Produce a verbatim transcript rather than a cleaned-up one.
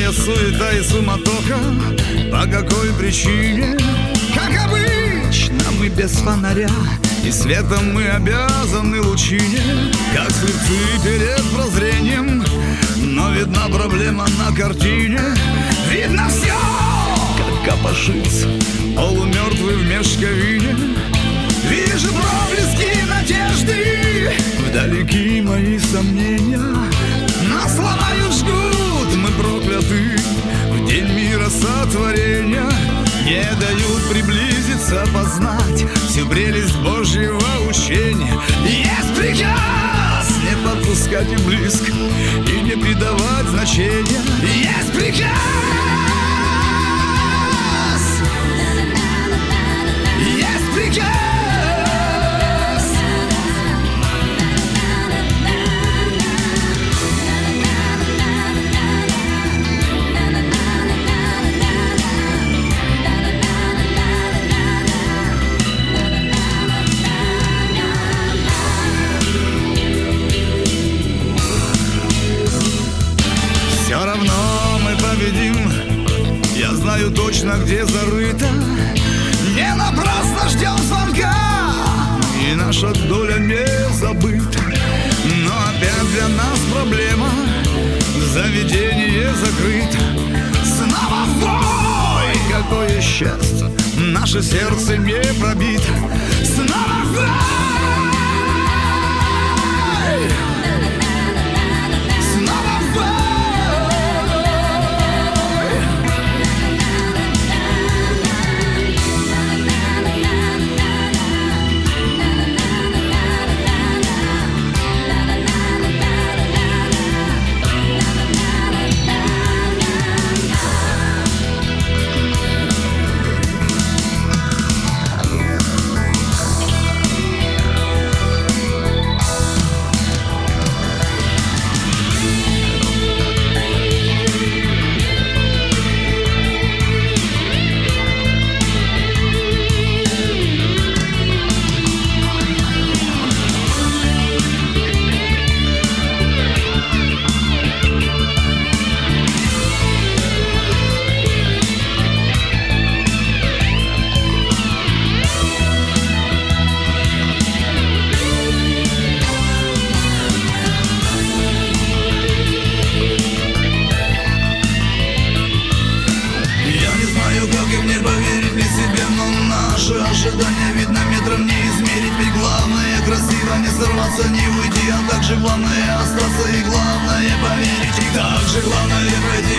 Вечная суета и суматоха. По какой причине? Как обычно, мы без фонаря, и светом мы обязаны лучине, как слепцы перед прозрением. Но видна проблема на картине. Видно все, как копошится полумертвый в мешковине. Вижу проблески надежды, вдалеке мои сомнения. Нас ломают, жгут, мы прокляты в день мира сотворения. Не дают приблизиться, познать всю прелесть Божьего учения. Есть приказ не подпускать и близко, и не придавать значения. Есть приказ, есть приказ. Все равно мы победим, я знаю точно, где зарыто. Не напрасно ждем звонка, и наша доля не забыта. Но опять для нас проблема, заведение закрыто. Снова в бой, какое счастье, наше сердце не пробито. Снова в бой. Ожидания видно метром не измерить. Ведь главное красиво не сорваться, не уйти, а также главное остаться. И главное поверить, и также главное пройти.